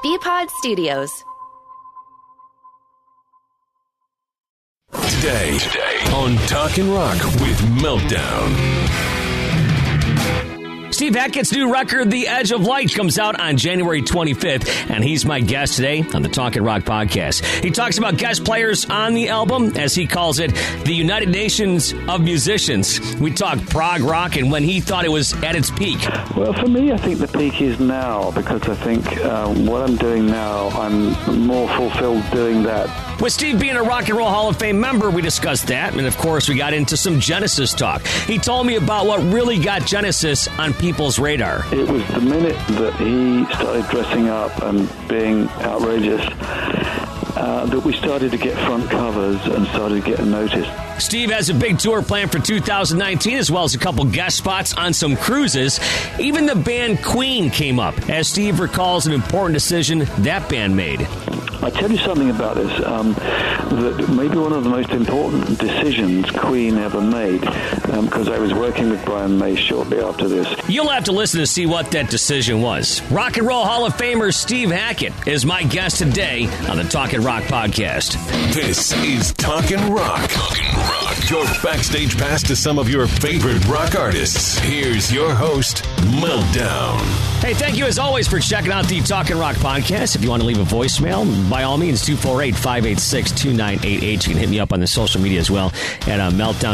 Bpod Studios. Today on Talkin' Rock with Meltdown. Steve Hackett's new record, The Edge of Light, comes out on January 25th, and he's my guest today on the Talkin' Rock podcast. He talks about guest players on the album, as he calls it, the United Nations of Musicians. We talk prog rock and when he thought it was at its peak. Well, for me, I think the peak is now, because I think what I'm doing now, I'm more fulfilled doing that. With Steve being a Rock and Roll Hall of Fame member, we discussed that, and of course, we got into some Genesis talk. He told me about what really got Genesis on people's radar. It was the minute that he started dressing up and being outrageous that we started to get front covers and started getting noticed. Steve has a big tour planned for 2019, as well as a couple guest spots on some cruises. Even the band Queen came up, as Steve recalls an important decision that band made. I tell you something about this, that maybe one of the most important decisions Queen ever made, because I was working with Brian May shortly after this. You'll have to listen to see what that decision was. Rock and Roll Hall of Famer Steve Hackett is my guest today on the Talkin' Rock podcast. This is Talkin' Rock. Talkin' Rock. Your backstage pass to some of your favorite rock artists. Here's your host, Meltdown. Hey, thank you as always for checking out the Talkin' Rock podcast. If you want to leave a voicemail, by all means, 248-586-2988. You can hit me up on the social media as well at Meltdown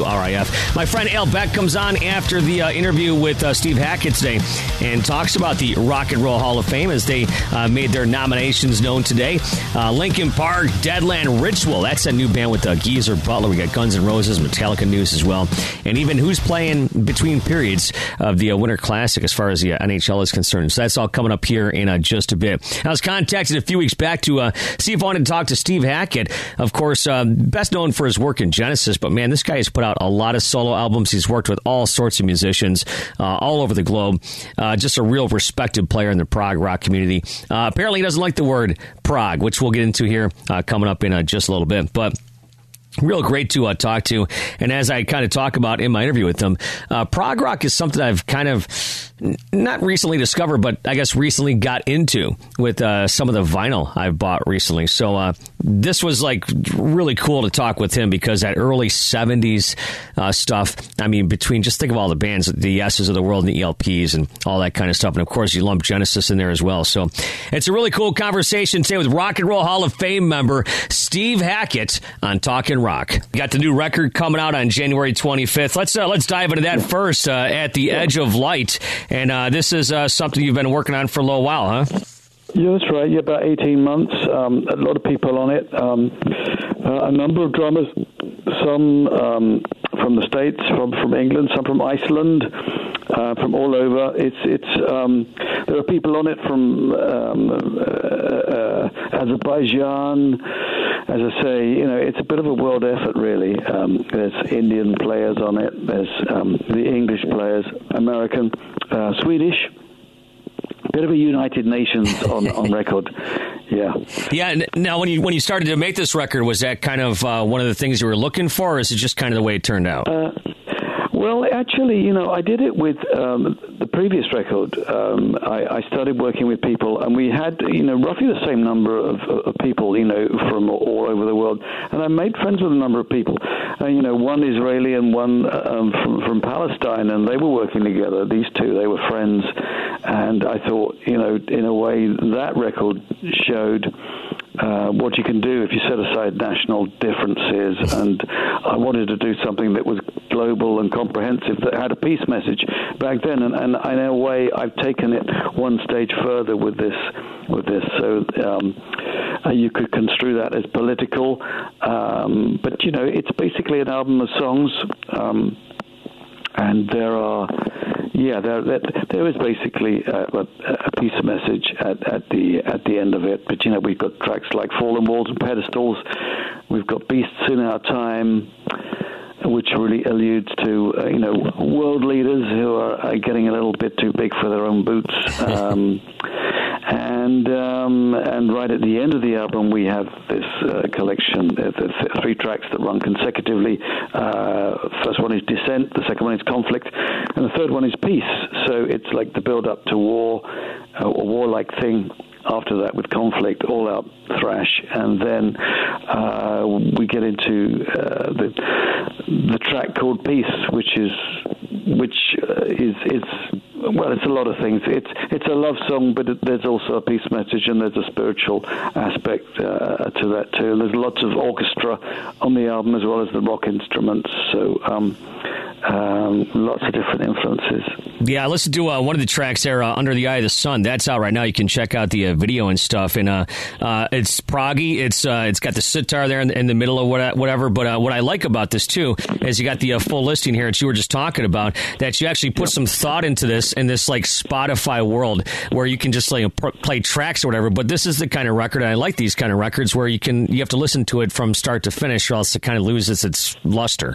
WRIF. My friend Al Beck comes on after the interview with Steve Hackett today and talks about the Rock and Roll Hall of Fame as they made their nominations known today. Linkin Park, Deadland Ritual. That's a new band with Geezer Butler. We got Guns N' Roses, Metallica news as well. And even who's playing between periods of the Winter Classic as far as the NHL is concerned. So that's all coming up here in just a bit. I was contacted a few weeks back to see if I wanted to talk to Steve Hackett. Of course, best known for his work in Genesis, but man, this guy has put out a lot of solo albums. He's worked with all sorts of musicians all over the globe. Just a real respected player in the prog rock community. Apparently he doesn't like the word prog, which we'll get into here coming up in just a little bit. But real great to talk to. And as I kind of talk about in my interview with him, prog rock is something I've kind of not recently discovered, but I guess recently got into with some of the vinyl I've bought recently. So this was like really cool to talk with him because that early 70s stuff, I mean, between just think of all the bands, the Yeses of the world and the ELPs and all that kind of stuff. And of course, you lump Genesis in there as well. So it's a really cool conversation today with Rock and Roll Hall of Fame member Steve Hackett on Talkin' Rock. You got the new record coming out on January 25th. Let's dive into that first, At the Edge of Light. And this is something you've been working on for a little while, huh? Yeah, that's right. Yeah, about 18 months. A lot of people on it. A number of drummers, some from the States, from England, some from Iceland, from all over. There are people on it from Azerbaijan. As I say, it's a bit of a world effort, really. There's Indian players on it. There's the English players, American, Swedish. Bit of a United Nations on record. Yeah. Yeah. Now, when you started to make this record, was that kind of one of the things you were looking for, or is it just kind of the way it turned out? Well, actually, I did it with the previous record. I started working with people, and we had, roughly the same number of people, from all over the world. And I made friends with a number of people. One Israeli and one from Palestine, and they were working together. These two, they were friends. And I thought, in a way, that record showed what you can do if you set aside national differences. And I wanted to do something that was global and comprehensive, that had a peace message back then. And in a way, I've taken it one stage further with this. So you could construe that as political. But, it's basically an album of songs. And there is basically a piece of message at the end of it. But we've got tracks like Fallen Walls and Pedestals. We've got Beasts in Our Time, which really alludes to world leaders who are getting a little bit too big for their own boots. And right at the end of the album, we have this collection, the three tracks that run consecutively. First one is Descent, the second one is Conflict, and the third one is Peace. So it's like the build-up to war, a warlike thing. after that with Conflict, all out thrash, and then we get into the track called Peace, which is well, it's a lot of things. It's a love song, but there's also a peace message, and there's a spiritual aspect to that too. And there's lots of orchestra on the album as well as the rock instruments. So lots of different influences. Yeah, I listened to one of the tracks there, Under the Eye of the Sun. That's out right now. You can check out the video and stuff. And it's proggy. It's got the sitar there in the middle of whatever. But what I like about this, too, is you got the full listing here that you were just talking about, that you actually put some thought into this in this, like, Spotify world where you can just play tracks or whatever. But this is the kind of record, and I like these kind of records, where you have to listen to it from start to finish, or else it kind of loses its luster.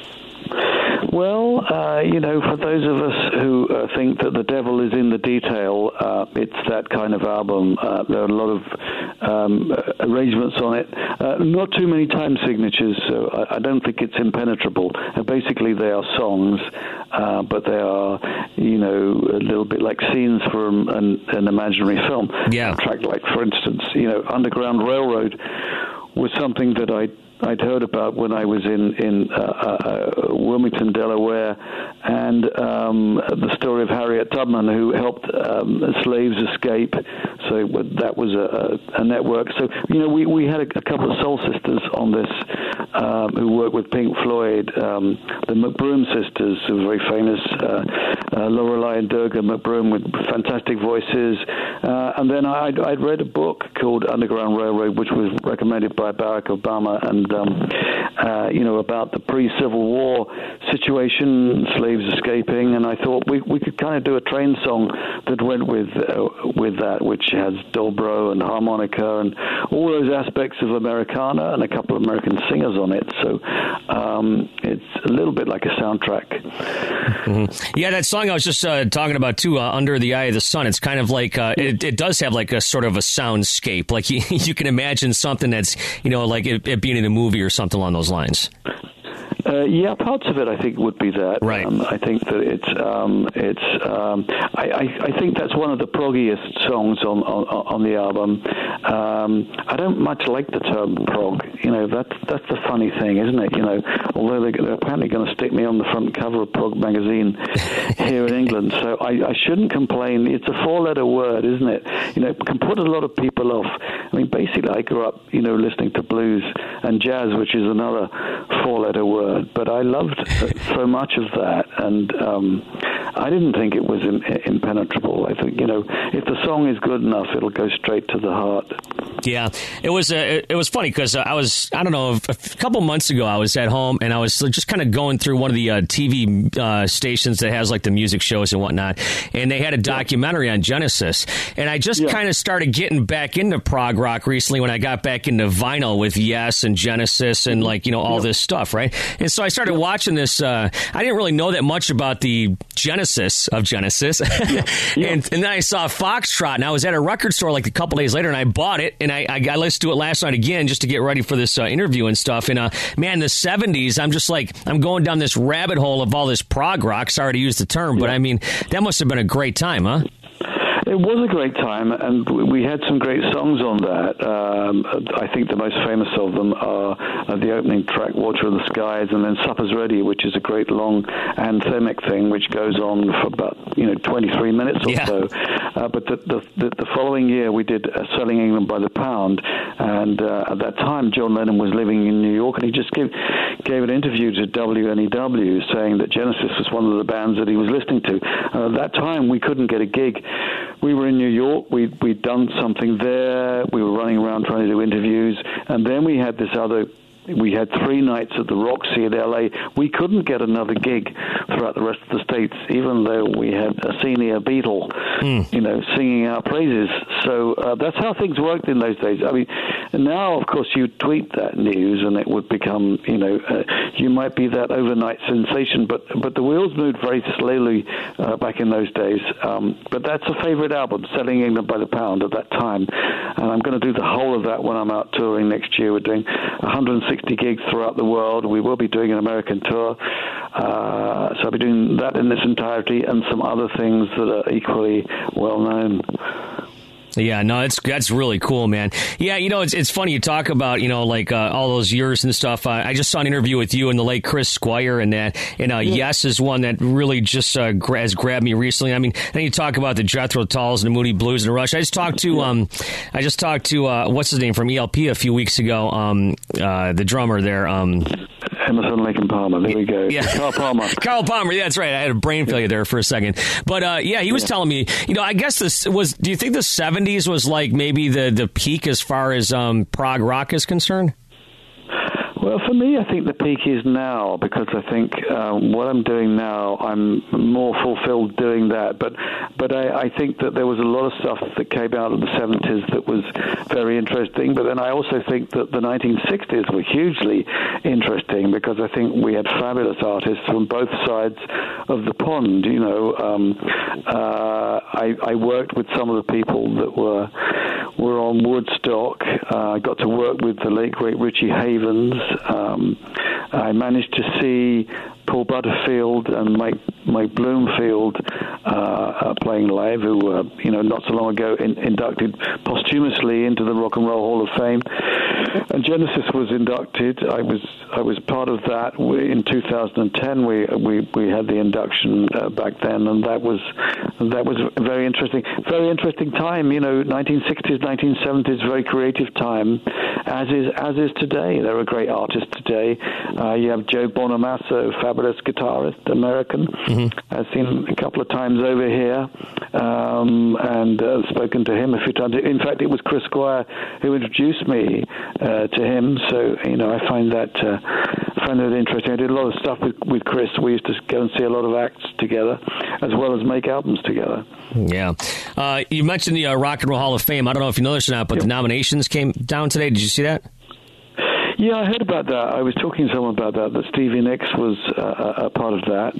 Well, for those of us who think that the devil is in the detail, it's that kind of album. There are a lot of arrangements on it. Not too many time signatures, so I don't think it's impenetrable. Basically, they are songs, but they are, a little bit like scenes from an imaginary film. Yeah. A track like, for instance, Underground Railroad was something that I'd heard about when I was in Wilmington, Delaware, and the story of Harriet Tubman, who helped slaves escape. So that was a network. So, we had a couple of soul sisters on this who worked with Pink Floyd, the McBroom sisters, who were very famous, Lorelei and Durga McBroom, with fantastic voices. And then I'd read a book called Underground Railroad, which was recommended by Barack Obama, and about the pre-Civil War situation, slaves escaping, and I thought we could kind of do a train song that went with that, which has dobro and harmonica and all those aspects of Americana, and a couple of American singers on it. So it's a little bit like a soundtrack. Mm-hmm. Yeah, that song I was just talking about too, Under the Eye of the Sun. It's kind of like it does have like a sort of a soundscape. Like you can imagine something that's like it being in a movie or something along those lines. Yeah, parts of it I think would be that. Right. I think that I think that's one of the proggiest songs on the album. I don't much like the term prog. That's the funny thing, isn't it? Although they're apparently going to stick me on the front cover of Prog magazine here in England, so I shouldn't complain. It's a four-letter word, isn't it? It can put a lot of people off. I mean, basically, I grew up, listening to blues and jazz, which is another four-letter word. But I loved so much of that, and I didn't think it was impenetrable. I think if the song is good enough, it'll go straight to the heart. Yeah, it was funny because I don't know, a couple months ago I was at home and I was just kind of going through one of the TV stations that has like the music shows and whatnot, and they had a documentary on Genesis, and I just kind of started getting back into prog rock recently when I got back into vinyl with Yes and Genesis and all this stuff, right? And so I started watching this. I didn't really know that much about the Genesis of Genesis, and then I saw Foxtrot, and I was at a record store like a couple days later, and I bought it, and I listened to it last night again just to get ready for this interview and stuff. And man, the 70s, I'm just like, I'm going down this rabbit hole of all this prog rock. Sorry to use the term, but I mean, that must have been a great time, huh? It was a great time, and we had some great songs on that. I think the most famous of them are the opening track, Water of the Skies, and then Supper's Ready, which is a great long anthemic thing, which goes on for about 23 minutes or so. But the following year, we did Selling England by the Pound, and at that time, John Lennon was living in New York, and he just gave an interview to WNEW saying that Genesis was one of the bands that he was listening to. At that time, we couldn't get a gig. We were in New York. We'd done something there. We were running around trying to do interviews. And then we had we had 3 nights at the Roxy in L.A. We couldn't get another gig throughout the rest of the States, even though we had a senior Beatle, singing our praises. So that's how things worked in those days. I mean, now, of course, you tweet that news and it would become, you might be that overnight sensation, but the wheels moved very slowly back in those days. But that's a favorite album, Selling England by the Pound at that time. And I'm going to do the whole of that when I'm out touring next year. We're doing 160 gigs throughout the world. We will be doing an American tour. So I'll be doing that in its entirety and some other things that are equally well known. Yeah, no, that's really cool, man. Yeah, it's funny you talk about, like all those years and stuff. I just saw an interview with you and the late Chris Squire and that. And Yes is one that really just has grabbed me recently. I mean, then you talk about the Jethro Tulls and the Moody Blues and the Rush. I just talked to what's his name from ELP a few weeks ago, the drummer there. Emerson, Lake and Palmer. There we go. Yeah. Carl Palmer. Carl Palmer. Yeah, that's right. I had a brain failure there for a second. But he was telling me, I guess do you think the 70s was like maybe the peak as far as prog rock is concerned? Well, for me, I think the peak is now, because I think what I'm doing now, I'm more fulfilled doing that. But I think that there was a lot of stuff that came out of the 70s that was very interesting. But then I also think that the 1960s were hugely interesting, because I think we had fabulous artists from both sides of the pond. I worked with some of the people that were on Woodstock. I got to work with the late, great Richie Havens. I managed to see Paul Butterfield and Mike Bloomfield playing live, who were, not so long ago inducted posthumously into the Rock and Roll Hall of Fame. And Genesis was inducted. I was part of that in 2010. We had the induction back then, and that was very interesting. Very interesting time. 1960s, 1970s, very creative time, as is today. There are great artists today. You have Joe Bonamassa, fabulous guitarist, American. Mm-hmm. I've seen a couple of times over here, and spoken to him a few times. In fact, it was Chris Squire who introduced me to him. So I find that interesting. I did a lot of stuff with Chris. We used to go and see a lot of acts together, as well as make albums together. Yeah. You mentioned the Rock and Roll Hall of Fame. I don't know if you know this or not, but the nominations came down today. Did you see that? Yeah, I heard about that. I was talking to someone about that Stevie Nicks was a part of that.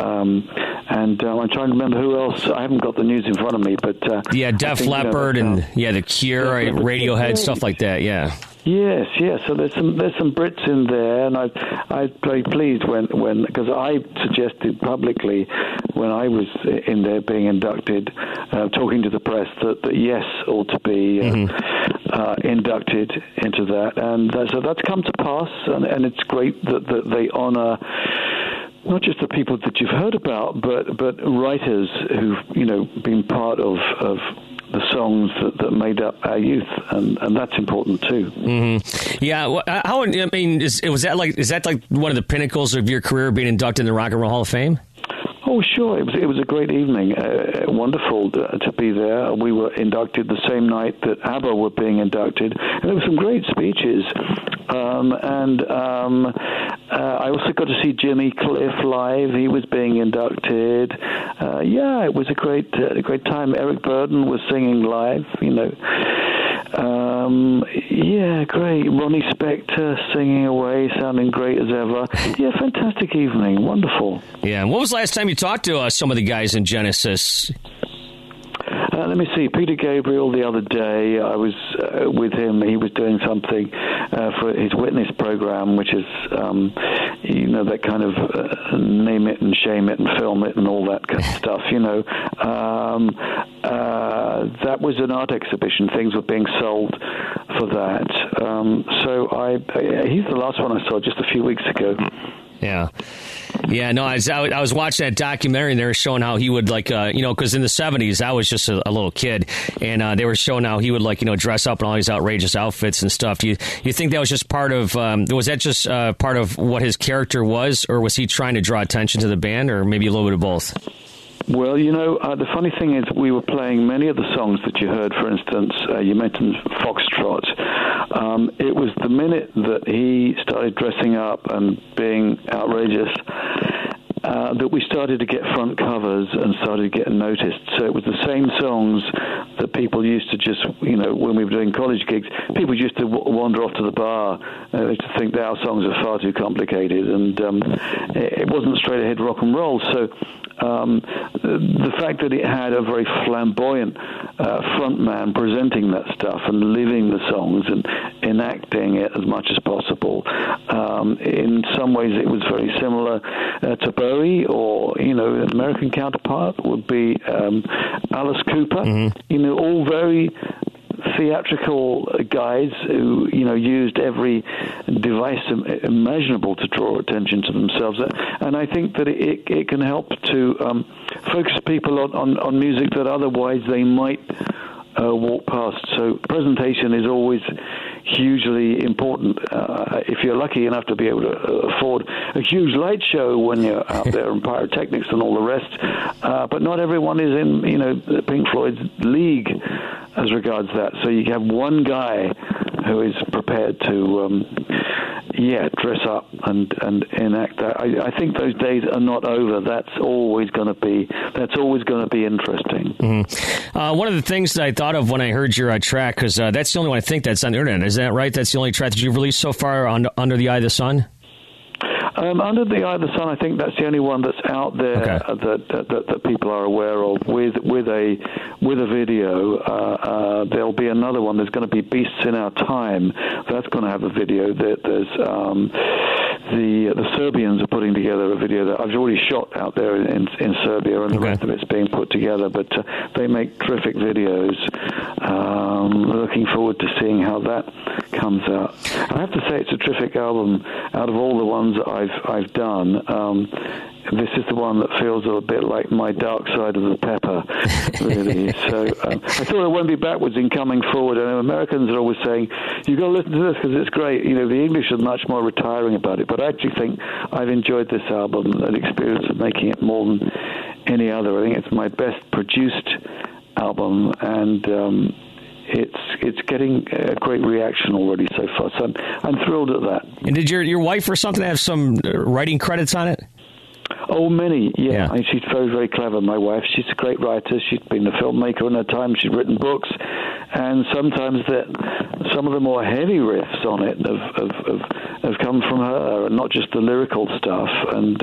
I'm trying to remember who else. I haven't got the news in front of me, but Def Leppard and The Cure, Radiohead, stuff like that. Yeah. Yes. So there's some Brits in there, and I was very pleased when because I suggested publicly when I was in there being inducted, talking to the press that Yes ought to be inducted into that, and so that's come to pass, and it's great that they honour not just the people that you've heard about, but writers who've been part of the songs that made up our youth, and that's important too. Mm-hmm. Yeah, was that like one of the pinnacles of your career, being inducted in the Rock and Roll Hall of Fame? Oh, sure. It was a great evening. Wonderful to be there. We were inducted the same night that ABBA were being inducted, and there were some great speeches. I also got to see Jimmy Cliff live. He was being inducted. It was a great time. Eric Burden was singing live. Great. Ronnie Spector singing away, sounding great as ever. Yeah, fantastic evening. Wonderful. Yeah. And what was the last time you talked to some of the guys in Genesis? Let me see. Peter Gabriel the other day, I was with him. He was doing something for his Witness program, which is, that kind of name it and shame it and film it and all that kind of stuff, That was an art exhibition. Things were being sold for that. He's the last one I saw just a few weeks ago. Yeah. Yeah, no, I was watching that documentary, and they were showing how he would, because in the 70s, I was just a little kid, and they were showing how he would, dress up in all these outrageous outfits and stuff. Do you think that was just part of, part of what his character was, or was he trying to draw attention to the band, or maybe a little bit of both? Well, the funny thing is we were playing many of the songs that you heard. For instance, you mentioned Foxtrot. It was the minute that he started dressing up and being outrageous that we started to get front covers and started getting noticed. So it was the same songs that people used to just, when we were doing college gigs, people used to wander off to the bar to think that our songs are far too complicated, and it wasn't straight ahead rock and roll. So the fact that it had a very flamboyant front man presenting that stuff and living the songs and enacting it as much as possible, in some ways it was very similar to Bowie, or an American counterpart would be Alice Cooper. Mm-hmm. all very theatrical guys who, used every device imaginable to draw attention to themselves. And I think that it can help to focus people on music that otherwise they might walk past. So presentation is always hugely important. If you're lucky enough to be able to afford a huge light show when you're out there and pyrotechnics and all the rest, but not everyone is in, Pink Floyd's league as regards that. So you have one guy who is prepared to, dress up and enact that. I think those days are not over. That's always going to be interesting. Mm-hmm. One of the things that I thought of when I heard your track, because that's the only one I think that's on the internet. Is that right? That's the only track that you've released so far, Under the Eye of the Sun? Under the Eye of the Sun, I think that's the only one that's out there that people are aware of with a video. There'll be another one. There's going to be Beasts in Our Time. That's going to have a video. There's the Serbians are putting together a video that I've already shot out there in Serbia, and the rest of it's being put together. But they make terrific videos. Looking forward to seeing how that comes out. I have to say it's a terrific album. Out of all the ones that I've done, this is the one that feels a bit like my Dark Side of the Pepper, really. So I thought I won't be backwards in coming forward. I know Americans are always saying, you've got to listen to this because it's great. The English are much more retiring about it, but I actually think I've enjoyed this album, an experience of making it more than any other. I think it's my best produced album, and it's getting a great reaction already so far. So I'm thrilled at that. And did your wife or something have some writing credits on it? Oh, many, yeah. I mean, she's very, very clever, my wife. She's a great writer. She's been a filmmaker in her time. She's written books. And sometimes some of the more heavy riffs on it have come from her, and not just the lyrical stuff. And,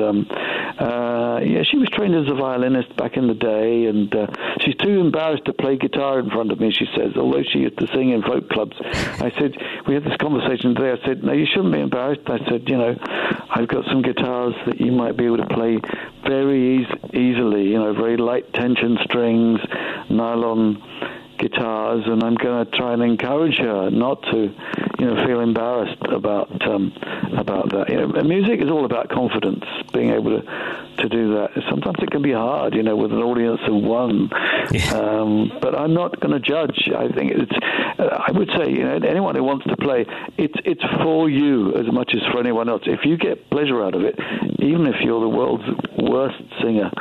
she was trained as a violinist back in the day, and she's too embarrassed to play guitar in front of me, she says, although she used to sing in folk clubs. I said, we had this conversation today. I said, no, you shouldn't be embarrassed. I said, I've got some guitars that you might be able to play very easily, very light tension strings, nylon guitars, and I'm going to try and encourage her not to, feel embarrassed about that. Music is all about confidence, being able to do that. Sometimes it can be hard, with an audience of one. But I'm not going to judge. I think I would say, anyone who wants to play, it's for you as much as for anyone else. If you get pleasure out of it, even if you're the world's worst singer,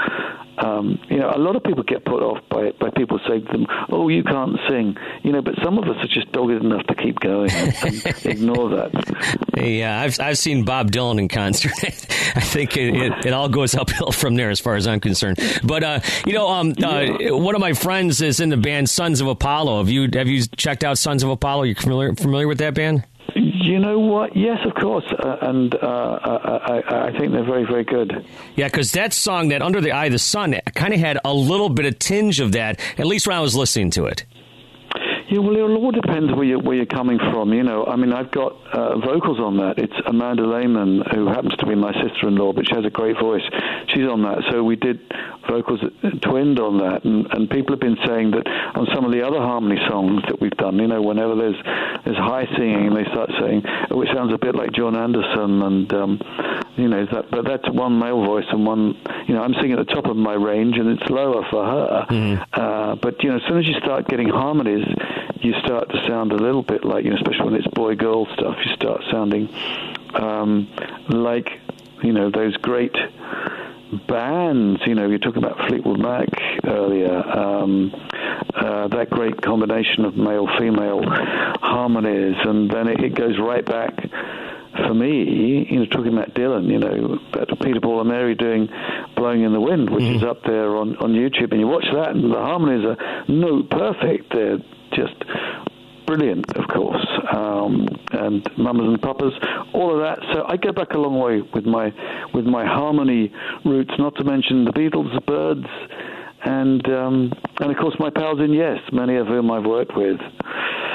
a lot of people get put off by people saying to them, "Oh, you can't sing," but some of us are just dogged enough to keep going and ignore that. Yeah, I've seen Bob Dylan in concert. I think it all goes uphill from there, as far as I'm concerned. But one of my friends is in the band Sons of Apollo. Have you checked out Sons of Apollo? You familiar with that band? You know what? Yes, of course, and I think they're very, very good. Yeah, because that song, that Under the Eye of the Sun, kind of had a little bit of tinge of that, at least when I was listening to it. Yeah, well, it all depends where you're coming from. I mean, I've got vocals on that. It's Amanda Lehman, who happens to be my sister-in-law, but she has a great voice. She's on that. So we did vocals twinned on that, and people have been saying that on some of the other harmony songs that we've done, whenever there's high singing, they start saying, "Oh, it sounds a bit like John Anderson," and but that's one male voice and one. I'm singing at the top of my range, and it's lower for her. Mm-hmm. But as soon as you start getting harmonies, you start to sound a little bit like, especially when it's boy-girl stuff, you start sounding like, those great bands. You're talking about Fleetwood Mac earlier. That great combination of male-female harmonies, and then it goes right back. For me, talking about Dylan, about Peter, Paul and Mary doing Blowing in the Wind, which is up there on YouTube, and you watch that, and the harmonies are note perfect. They're just brilliant, of course, and Mamas and Papas, all of that. So I go back a long way with my harmony roots, not to mention the Beatles, the Byrds, and of course my pals in Yes, many of whom I've worked with.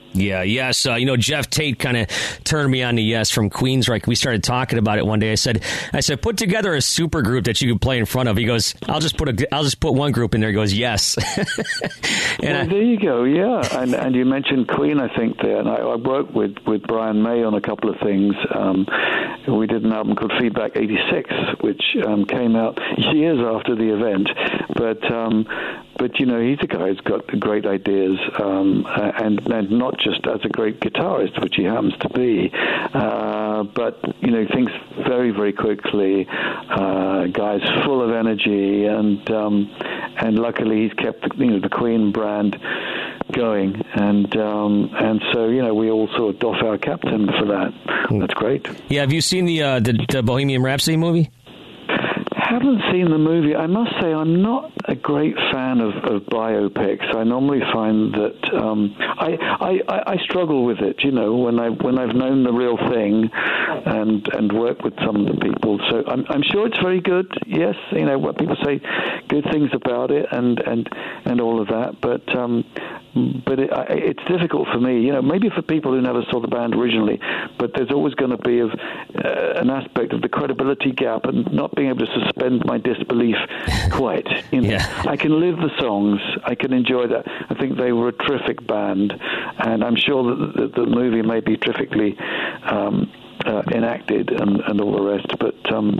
Yeah, yes. Jeff Tate kind of turned me on to Yes from Queensryche. We started talking about it one day. I said, put together a super group that you could play in front of. He goes, I'll just put one group in there. He goes, Yes. And there you go. Yeah, and you mentioned Queen, I think there, and I worked with Brian May on a couple of things. We did an album called Feedback 86, which came out years after the event, but he's a guy who's got great ideas, and not just as a great guitarist, which he happens to be, but thinks very, very quickly. Guy's full of energy, and luckily he's kept the Queen brand going, and so we all sort of doff our cap to him for that. That's great. Yeah, have you seen the Bohemian Rhapsody movie? Haven't seen the movie. I must say I'm not a great fan of biopics. I normally find that I struggle with it. When I've known the real thing and worked with some of the people. So I'm sure it's very good. Yes, what people say, good things about it and all of that. But it's difficult for me. Maybe for people who never saw the band originally. But there's always going to be an aspect of the credibility gap and not being able to suspend my disbelief quite. Yeah. I can live the songs. I can enjoy that. I think they were a terrific band, and I'm sure that the movie may be terrifically enacted and all the rest. But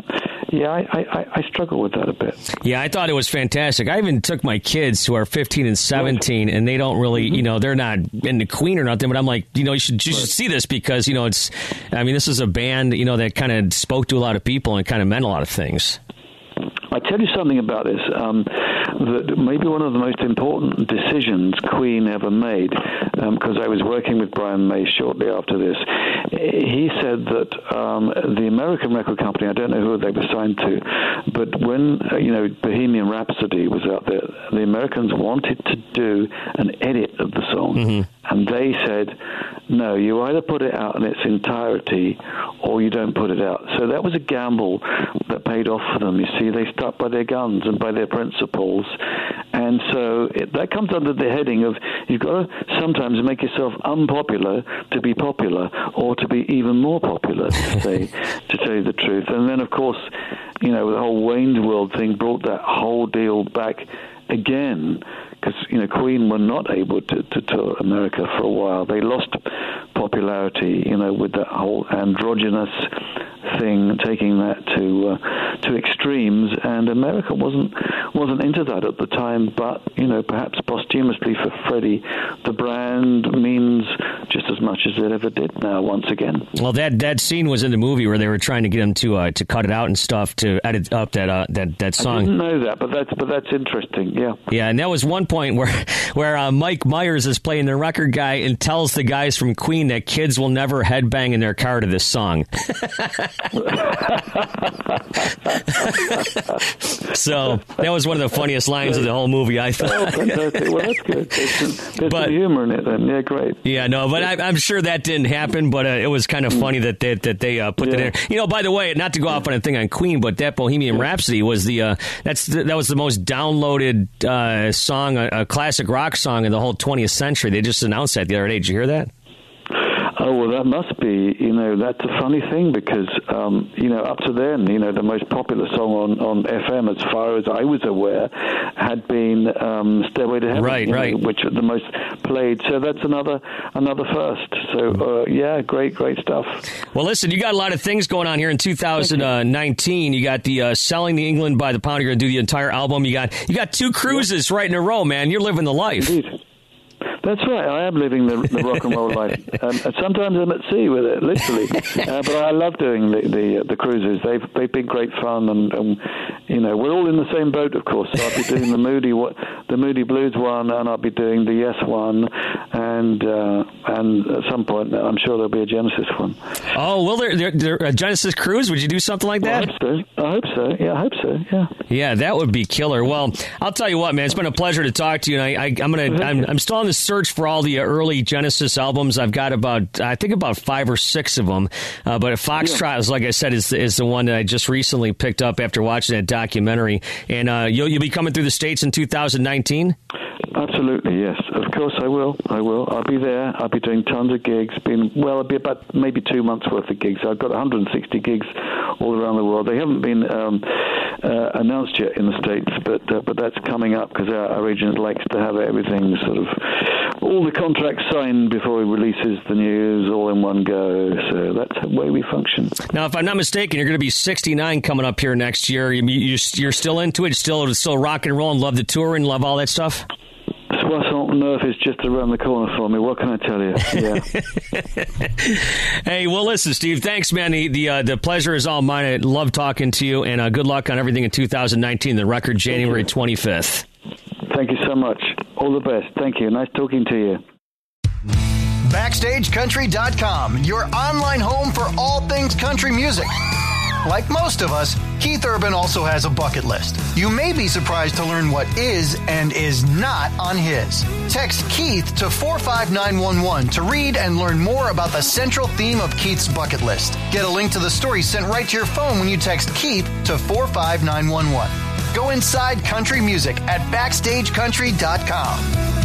I struggle with that a bit. Yeah, I thought it was fantastic. I even took my kids who are 15 and 17, and they don't really, they're not into Queen or nothing. But I'm like, you should see this because this is a band that kind of spoke to a lot of people and kind of meant a lot of things. I tell you something about this, that maybe one of the most important decisions Queen ever made, because I was working with Brian May shortly after this. He said that the American record company, I don't know who they were signed to, but when Bohemian Rhapsody was out there, the Americans wanted to do an edit of the song, and they said, no, you either put it out in its entirety or you don't put it out. So that was a gamble that paid off for them. You see, they stuck by their guns and by their principles. And so that comes under the heading of you've got to sometimes make yourself unpopular to be popular or to be even more popular, to tell you the truth. And then, of course, the whole Wayne's World thing brought that whole deal back again, because Queen were not able to tour America for a while. They lost popularity, with that whole androgynous thing, taking that to extremes, and America wasn't into that at the time. But perhaps posthumously for Freddie, the brand means just as much as it ever did now. Once again, well, that scene was in the movie where they were trying to get him to cut it out and stuff to edit up that song. I didn't know that, but that's interesting. Yeah. Yeah, and that was one point where Mike Myers is playing the record guy and tells the guys from Queen that kids will never headbang in their car to this song. So that was one of the funniest lines of the whole movie, I thought. Oh, fantastic. Well, that's good. There's some humor in it then. Yeah, great. Yeah, no, but I'm sure that didn't happen, but it was kind of funny that they put it in. By the way, not to go off on a thing on Queen, but that Bohemian Rhapsody was that was the most downloaded song, a classic rock song in the whole 20th century. They just announced that the other day. Did you hear that? Oh, well, that must be, that's a funny thing because, up to then, the most popular song on FM, as far as I was aware, had been Stairway to Heaven, right. Which was the most played. So that's another first. So, great stuff. Well, listen, you got a lot of things going on here in 2019. You got the Selling the England by the Pound. You're going to do the entire album. You got 2 cruises right in a row, man. You're living the life. Indeed. That's right. I am living the rock and roll life. Sometimes I'm at sea with it, literally. But I love doing the cruises. They've been great fun, and we're all in the same boat, of course. So I'll be doing the Moody Blues one, and I'll be doing the Yes one, and at some point I'm sure there'll be a Genesis one. Oh, will there a Genesis cruise? Would you do something like that? I hope so. Yeah, I hope so. Yeah. Yeah, that would be killer. Well, I'll tell you what, man. It's been a pleasure to talk to you. And I'm still on the search for all the early Genesis albums. I've got about 5 or 6 of them. But Foxtrot, like I said, is the one that I just recently picked up after watching that documentary. And you'll be coming through the States in 2019? Absolutely, yes. Of course I will. I'll be there. I'll be doing tons of gigs. It'll be about maybe 2 months worth of gigs. I've got 160 gigs all around the world. They haven't been announced yet in the States, but that's coming up because our agent likes to have everything sort of, all the contracts signed before he releases the news all in one go. So that's the way we function. Now, if I'm not mistaken, you're going to be 69 coming up here next year. You're still into it? Still rock and roll and love the tour and love all that stuff? Soissons Neuf is just around the corner for me. What can I tell you? Yeah. Hey, well, listen, Steve, thanks, man. The pleasure is all mine. I love talking to you, and good luck on everything in 2019, the record January 25th. Thank you so much. All the best. Thank you. Nice talking to you. BackstageCountry.com, your online home for all things country music. Like most of us, Keith Urban also has a bucket list. You may be surprised to learn what is and is not on his. Text Keith to 45911 to read and learn more about the central theme of Keith's bucket list. Get a link to the story sent right to your phone when you text Keith to 45911. Go inside country music at BackstageCountry.com.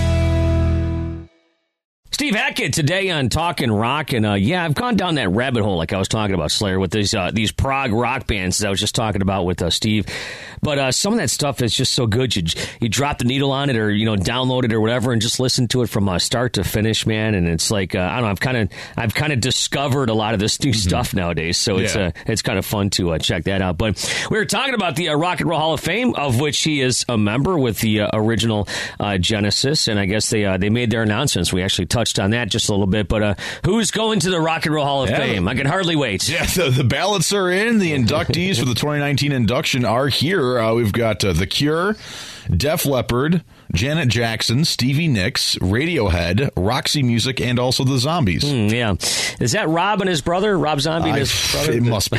Steve Hackett today on Talkin' Rock, and I've gone down that rabbit hole like I was talking about, Slayer, with these prog rock bands that I was just talking about with Steve. But some of that stuff is just so good. You drop the needle on it, or download it or whatever, and just listen to it from start to finish, man. And it's like I don't know, I've kind of discovered a lot of this new stuff nowadays. So it's kind of fun to check that out. But we were talking about the Rock and Roll Hall of Fame, of which he is a member with the original Genesis, and I guess they made their announcements. We actually touched on that just a little bit, but who's going to the Rock and Roll Hall of Fame? I can hardly wait. Yeah, the ballots are in. The inductees for the 2019 induction are here. We've got The Cure, Def Leppard, Janet Jackson, Stevie Nicks, Radiohead, Roxy Music, and also the Zombies. Yeah. Is that Rob and his brother? Rob Zombie and his brother? It must be.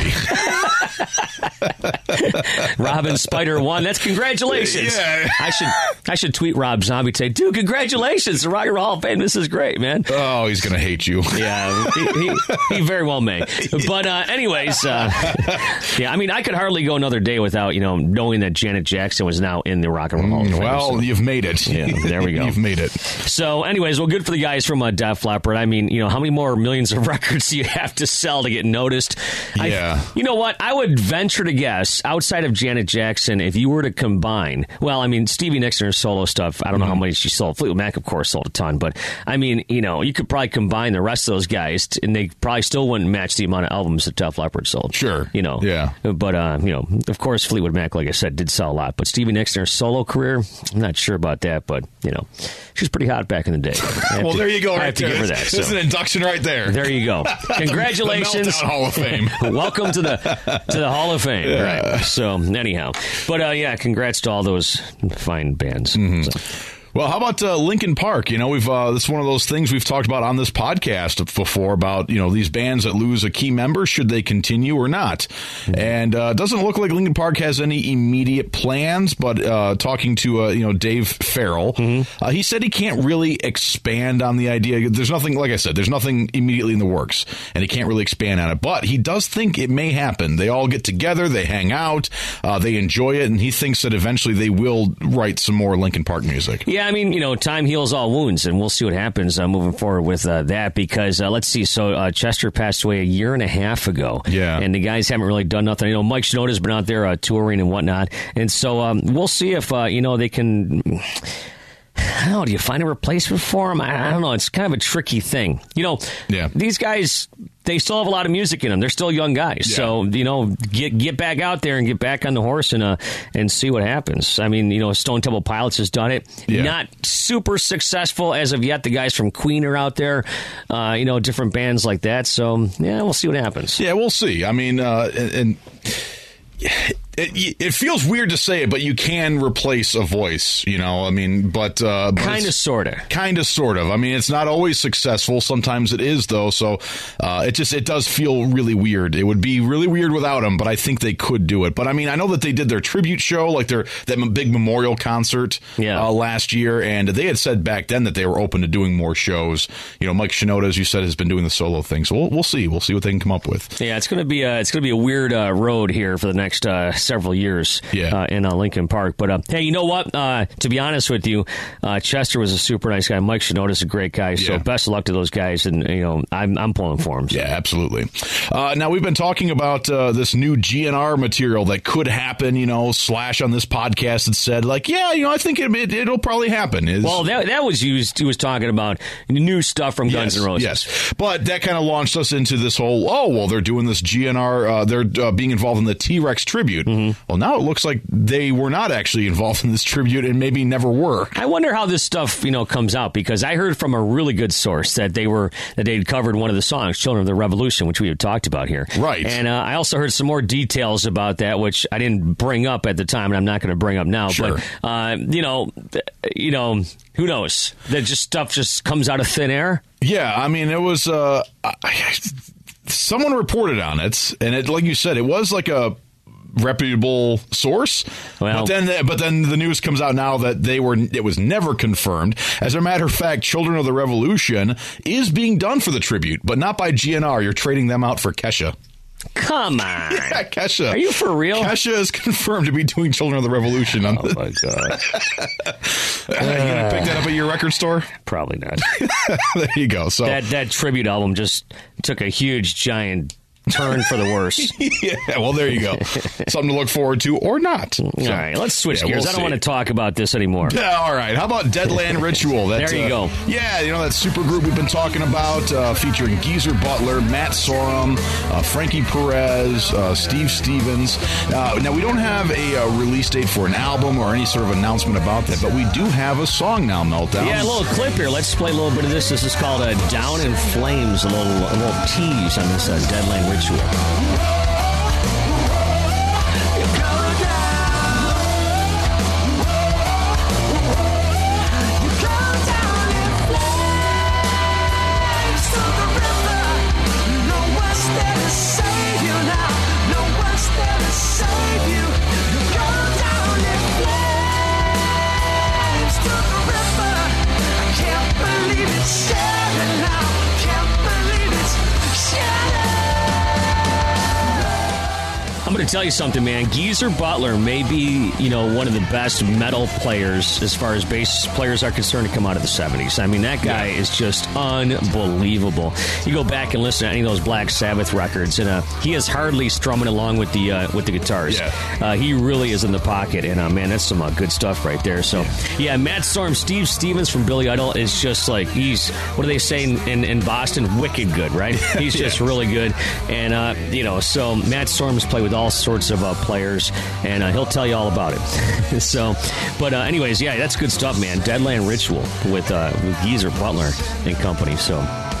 Rob and Spider One. That's congratulations. Yeah. I should tweet Rob Zombie and say, dude, congratulations to Rock and Roll Hall of Fame. This is great, man. Oh, he's going to hate you. Yeah, he very well may. But anyways, I mean, I could hardly go another day without, knowing that Janet Jackson was now in the Rock and Roll Hall of Fame. Well, you've made it. Yeah, there we go. You've made it. So, anyways, well, good for the guys from Def Leppard. I mean, how many more millions of records do you have to sell to get noticed? Yeah. You know what? I would venture to guess, outside of Janet Jackson, if you were to combine, well, I mean, Stevie Nicks and her solo stuff, I don't know how many she sold. Fleetwood Mac, of course, sold a ton. But, I mean, you could probably combine the rest of those guys, and they probably still wouldn't match the amount of albums that Def Leppard sold. Sure. Yeah. But, of course, Fleetwood Mac, like I said, did sell a lot. But Stevie Nicks and her solo career, I'm not sure about that, but, she's pretty hot back in the day. Well, there you go. I have to give her that. There's an induction right there. There you go. Congratulations. The Hall of Fame. Welcome to the Hall of Fame. Yeah. Right. So, anyhow. But, congrats to all those fine bands. Mm-hmm. So. Well, how about Linkin Park? We've that's one of those things we've talked about on this podcast before about, these bands that lose a key member, should they continue or not? Mm-hmm. And it doesn't look like Linkin Park has any immediate plans, but talking to, Dave Farrell, he said he can't really expand on the idea. There's nothing, like I said, there's nothing immediately in the works, and he can't really expand on it. But he does think it may happen. They all get together, they hang out, they enjoy it, and he thinks that eventually they will write some more Linkin Park music. Yeah, I mean, time heals all wounds, and we'll see what happens moving forward with that, because let's see. So Chester passed away a year and a half ago. Yeah. And the guys haven't really done nothing. Mike Shinoda's been out there touring and whatnot. And so we'll see if, they can... I don't know, do you find a replacement for him? I don't know. It's kind of a tricky thing. These guys, they still have a lot of music in them. They're still young guys. Yeah. So, get back out there and get back on the horse and see what happens. I mean, Stone Temple Pilots has done it. Yeah. Not super successful as of yet. The guys from Queen are out there, different bands like that. So, yeah, we'll see what happens. Yeah, we'll see. I mean, It feels weird to say it, but you can replace a voice, I mean, but kind of, sort of. Kind of, sort of. I mean, it's not always successful. Sometimes it is, though. So it does feel really weird. It would be really weird without them, but I think they could do it. But I mean, I know that they did their tribute show, like that big memorial concert last year, and they had said back then that they were open to doing more shows. Mike Shinoda, as you said, has been doing the solo thing. So we'll see. We'll see what they can come up with. Yeah, it's going to be a weird road here for the next last several years Yeah. in Lincoln Park. But hey, you know what? To be honest with you, Chester was a super nice guy. Mike Shinoda's a great guy. So Yeah. best of luck to those guys. And I'm pulling for him. So. Yeah, absolutely. Now, we've been talking about this new GNR material that could happen. Slash on this podcast had said, like, I think it'll probably happen. Well, that was used. He was talking about new stuff from Guns N' Roses. Yes, but that kind of launched us into this whole, they're doing this GNR, they're being involved in the T-Rex tribute. Mm-hmm. Well, now it looks like they were not actually involved in this tribute and maybe never were. I wonder how this stuff, comes out, because I heard from a really good source that they'd covered one of the songs, Children of the Revolution, which we have talked about here. Right. And I also heard some more details about that, which I didn't bring up at the time, and I'm not going to bring up now. Sure. But, who knows? That stuff just comes out of thin air? Yeah, I mean, it was... someone reported on it, and it, like you said, it was like a reputable source. Well, but then the news comes out now that it was never confirmed. As a matter of fact, Children of the Revolution is being done for the tribute, but not by GNR. You're trading them out for Kesha. Come on. Yeah, Kesha. Are you for real? Kesha is confirmed to be doing Children of the Revolution. Oh, my God. Are you going to pick that up at your record store? Probably not. There you go. So that tribute album just took a huge, giant turn for the worse. Yeah, well, there you go. Something to look forward to or not. So, all right, let's switch gears. We'll I don't want to talk about this anymore. Yeah, all right. How about Deadland Ritual? There you go. Yeah, that super group we've been talking about, featuring Geezer Butler, Matt Sorum, Frankie Perez, Steve Stevens. Now, we don't have a release date for an album or any sort of announcement about that, but we do have a song now, Meltdown. Yeah, a little clip here. Let's play a little bit of this. This is called Down in Flames, a little tease on this Deadland Ritual. I'm going to tell you something, man. Geezer Butler may be, one of the best metal players as far as bass players are concerned to come out of the 70s. I mean, that guy is just unbelievable. You go back and listen to any of those Black Sabbath records, and he is hardly strumming along with the guitars. Yeah. He really is in the pocket, and man, that's some good stuff right there. So, yeah, Matt Sorum, Steve Stevens from Billy Idol is just like, he's, what do they say in Boston? Wicked good, right? He's just really good. And, so Matt Sorum's played with all sorts of players, and he'll tell you all about it. So, but anyways, yeah, that's good stuff, man. Deadland Ritual with Geezer Butler and company. So,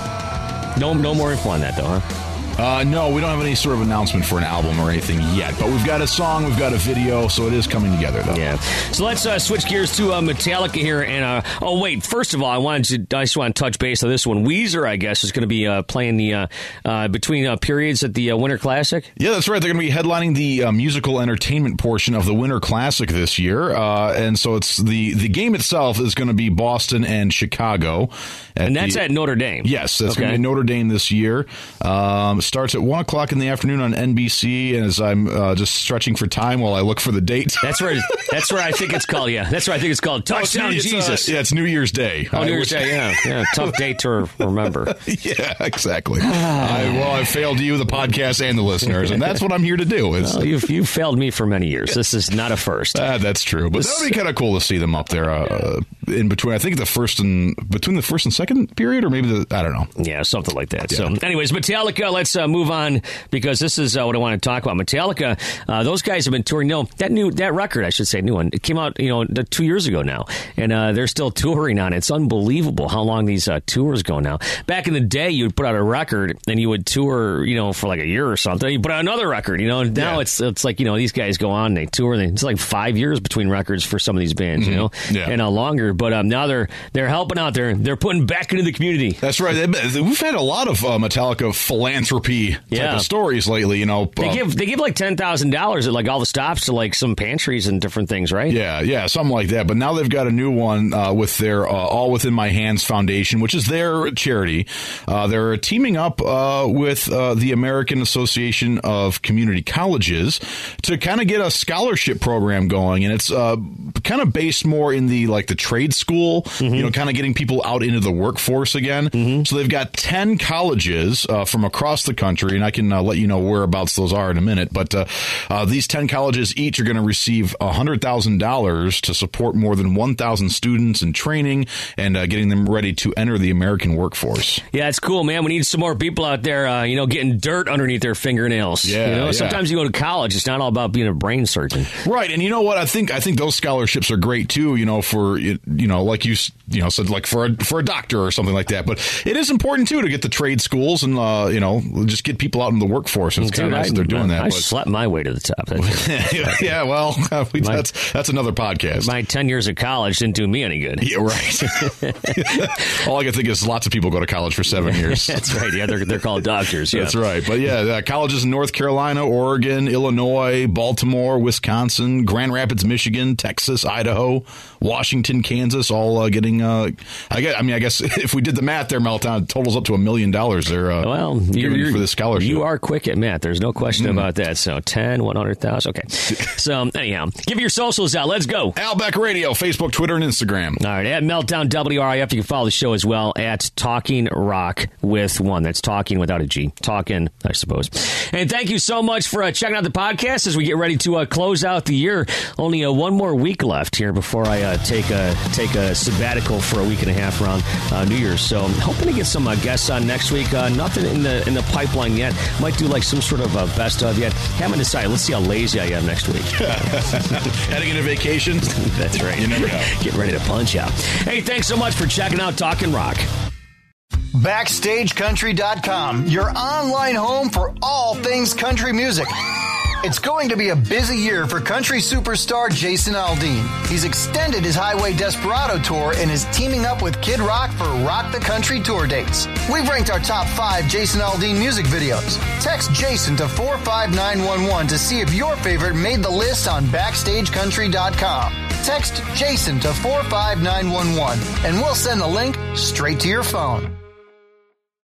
no more info on that, though, huh? No, we don't have any sort of announcement for an album or anything yet, but we've got a song, we've got a video, so it is coming together, though. Yeah. So let's switch gears to Metallica here. And first of all, I just want to touch base on this one. Weezer, I guess, is going to be playing the between periods at the Winter Classic. Yeah, that's right. They're going to be headlining the musical entertainment portion of the Winter Classic this year, and so it's the game itself is going to be Boston and Chicago, and that's at Notre Dame. Yes, that's going to be Notre Dame this year. Starts at 1 o'clock in the afternoon on NBC, and as I'm just stretching for time while I look for the date. That's where I think it's called. Yeah, that's where I think it's called. Touchdown Jesus. Yeah, it's New Year's Day. Oh, New Year's Day. Yeah. Tough date to remember. Yeah, exactly. I failed you, the podcast, and the listeners, and that's what I'm here to do. Well, you've failed me for many years. This is not a first. That's true, but that would be kind of cool to see them up there in between. I think between the first and second period, or maybe I don't know. Yeah, something like that. Yeah. So, anyways, Metallica. Let's move on, because this is what I want to talk about. Metallica. Those guys have been touring. No, that record, I should say, new one. It came out 2 years ago now, and they're still touring on it. It's unbelievable how long these tours go now. Back in the day, you would put out a record and you would tour, for like a year or something. You put out another record. Now it's like these guys go on, they tour. It's like 5 years between records for some of these bands, and longer. But now they're helping out. They're putting back into the community. That's right. We've had a lot of Metallica philanthropy philanthropy type of stories lately. You know, they give like $10,000 at like all the stops to like some pantries and different things, right? Yeah, something like that. But now they've got a new one with their All Within My Hands Foundation, which is their charity. They're teaming up with the American Association of Community Colleges to kind of get a scholarship program going, and it's kind of based more in the trade school, you know, kind of getting people out into the workforce again. So they've got 10 colleges from across the country, and I can let you know whereabouts those are in a minute. But these 10 colleges each are going to receive $100,000 to support more than 1,000 students in training and getting them ready to enter the American workforce. Yeah, it's cool, man. We need some more people out there, you know, getting dirt underneath their fingernails. Yeah, you know, sometimes you go to college, it's not all about being a brain surgeon. Right, and you know what? I think those scholarships are great too. You know, for like you said, like for a doctor or something like that. But it is important too to get the trade schools and just get people out in the workforce. It's kind of nice that they're doing that. I slept my way to the top. Yeah, well, that's another podcast. My 10 years of college didn't do me any good. Yeah, right. All I can think is lots of people go to college for 7 years. That's right. Yeah, they're called doctors. Yeah. That's right. But yeah, colleges in North Carolina, Oregon, Illinois, Baltimore, Wisconsin, Grand Rapids, Michigan, Texas, Idaho, Washington, Kansas, all getting. I guess if we did the math there, Meltdown, it totals up to $1 million. They're for this scholarship. You are quick at math. There's no question about that. So 10, 100,000. Okay. So anyhow, give your socials out. Let's go. Al Beck Radio, Facebook, Twitter, and Instagram. All right. At Meltdown WRIF, you can follow the show as well at Talking Rock with one. That's talking without a G. Talking, I suppose. And thank you so much for checking out the podcast as we get ready to close out the year. Only one more week left here before I take a sabbatical for a week and a half around New Year's. So I'm hoping to get some guests on next week. Nothing in the pipeline yet. Might do like some sort of best of yet. Haven't decided. Let's see how lazy I am next week. Heading into vacation? That's right. You never know. Getting ready to punch out. Hey, thanks so much for checking out Talkin' Rock. BackstageCountry.com, your online home for all things country music. It's going to be a busy year for country superstar Jason Aldean. He's extended his Highway Desperado tour and is teaming up with Kid Rock for Rock the Country tour dates. We've ranked our top 5 Jason Aldean music videos. Text Jason to 45911 to see if your favorite made the list on BackstageCountry.com. Text Jason to 45911 and we'll send the link straight to your phone.